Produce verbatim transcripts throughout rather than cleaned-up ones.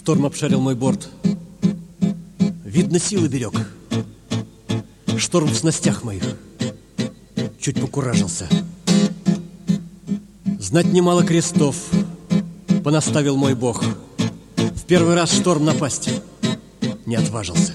Шторм обшарил мой борт. Видно, силы берег. Шторм в снастях моих. Чуть покуражился. Знать немало крестов понаставил мой Бог. В первый раз шторм напасть не отважился.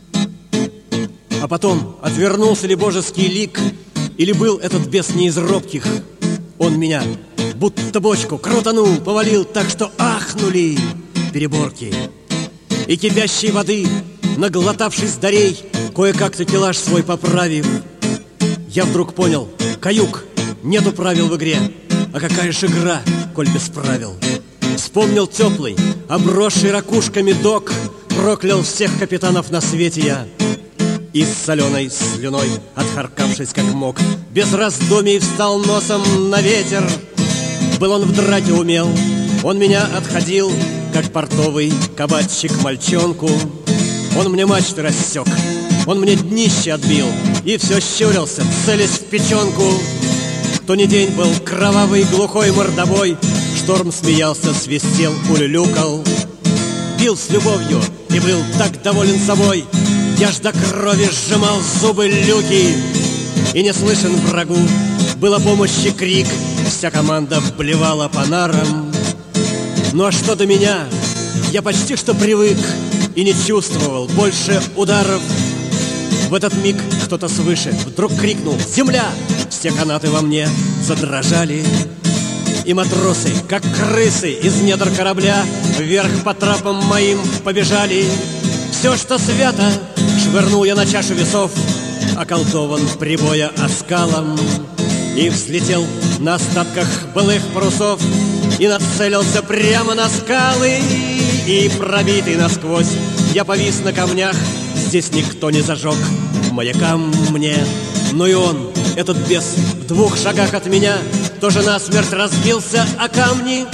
А потом, отвернулся ли божеский лик, или был этот бес не из робких, он меня, будто бочку, крутанул, повалил так, что ахнули переборки. И кипящей воды, наглотавшись дарей, кое-как такелаж свой поправив, я вдруг понял, каюк, нету правил в игре, а какая ж игра, коль без правил. Вспомнил теплый, обросший ракушками док, проклял всех капитанов на свете я. И с соленой слюной, отхаркавшись как мог, без раздумий встал носом на ветер. Был он в драке умел, он меня отходил, как портовый кабачик мальчонку. Он мне мачты рассек, он мне днище отбил, и все щурился, целясь в печенку. То не день был кровавый, глухой мордобой, шторм смеялся, свистел, улюлюкал. Бил с любовью и был так доволен собой, я ж до крови сжимал зубы люки. И не слышен врагу был о помощи крик, вся команда блевала по нарам. Ну а что до меня, я почти что привык и не чувствовал больше ударов. В этот миг кто-то свыше вдруг крикнул: «Земля!» Все канаты во мне задрожали, и матросы, как крысы из недр корабля, вверх по трапам моим побежали. Все, что свято, швырнул я на чашу весов, околдован прибоя оскалом, и взлетел на остатках былых парусов, и нацелился прямо на скалы. И пробитый насквозь я повис на камнях, здесь никто не зажег маяка мне. Но и он, этот бес, в двух шагах от меня, тоже насмерть разбился о камни.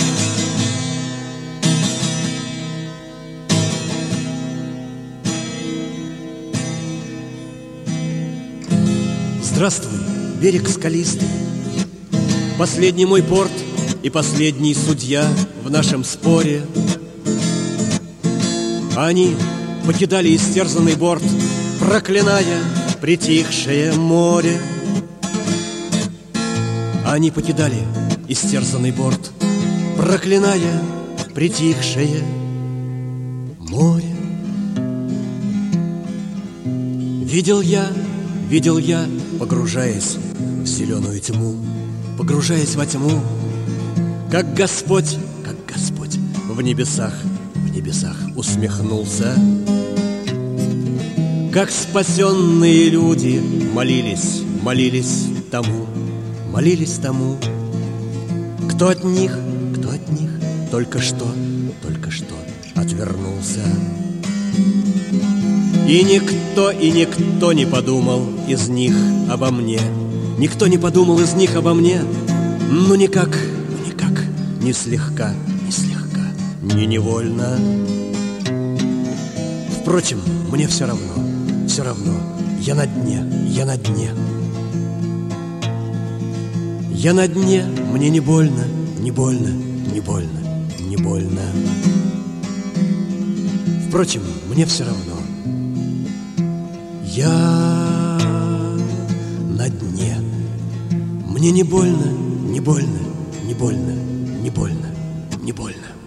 Здравствуй, берег скалистый, последний мой порт и последний судья в нашем споре. А они покидали истерзанный борт, проклиная притихшее море. А они покидали истерзанный борт, проклиная притихшее море. Видел я, видел я, погружаясь в зеленую тьму, погружаясь во тьму, как Господь, как Господь в небесах, в небесах усмехнулся. Как спасенные люди молились, молились тому, молились тому, кто от них, кто от них только что, только что отвернулся. И никто, и никто не подумал из них обо мне, никто не подумал из них обо мне, ну никак, ну никак, ни слегка, ни слегка, ни невольно. Впрочем, мне все равно, все равно, я на дне, я на дне. Я на дне, мне не больно, не больно, не больно, не больно. Впрочем, мне все равно. Я на дне. Мне не больно, не больно, не больно, не больно, не больно.